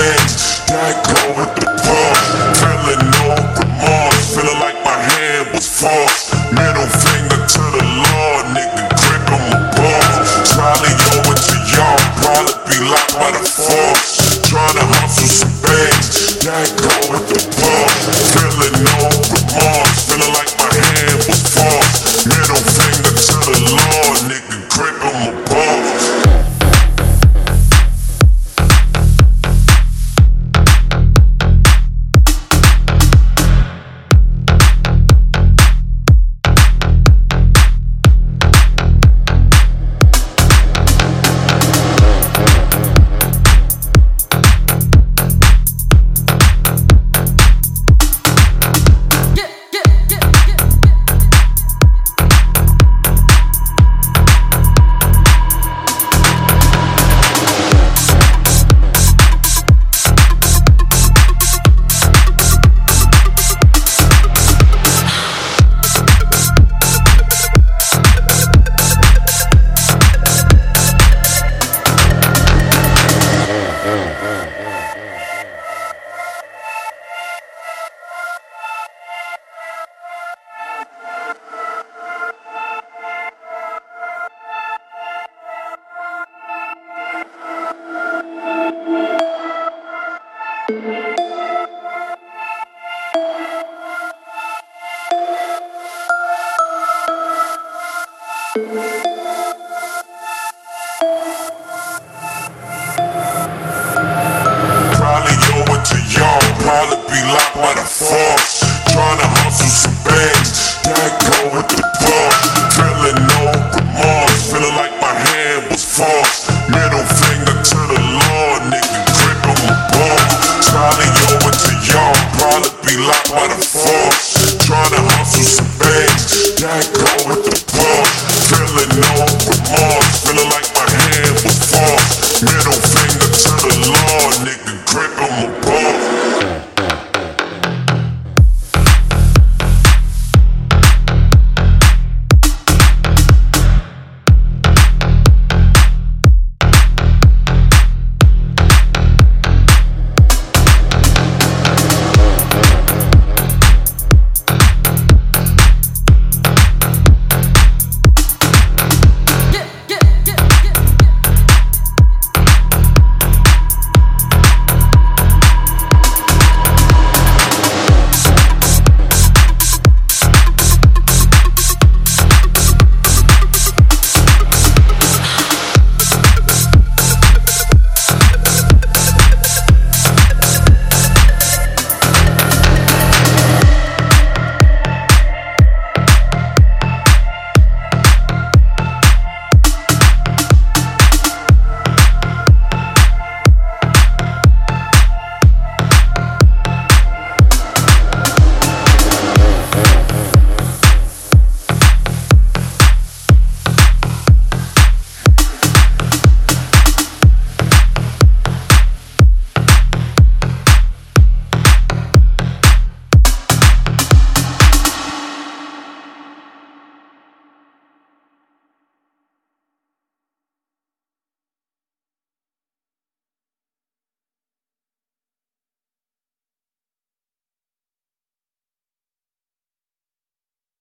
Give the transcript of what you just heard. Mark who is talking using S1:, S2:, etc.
S1: bangs. That go with the bump. Feeling no remorse. Feeling like my hand was forced. Middle finger to the Lord, nigga, grip on my balls. Probably over to y'all, probably be locked by the force. Tryna hustle some bangs. That go with the bump. Feeling no remorse. Feeling like my hand was forced. Middle finger to the Lord, nigga, grip on my balls. Probably over to y'all, probably be locked by the force. Tryna hustle some bangs, that go with the bump. Feeling no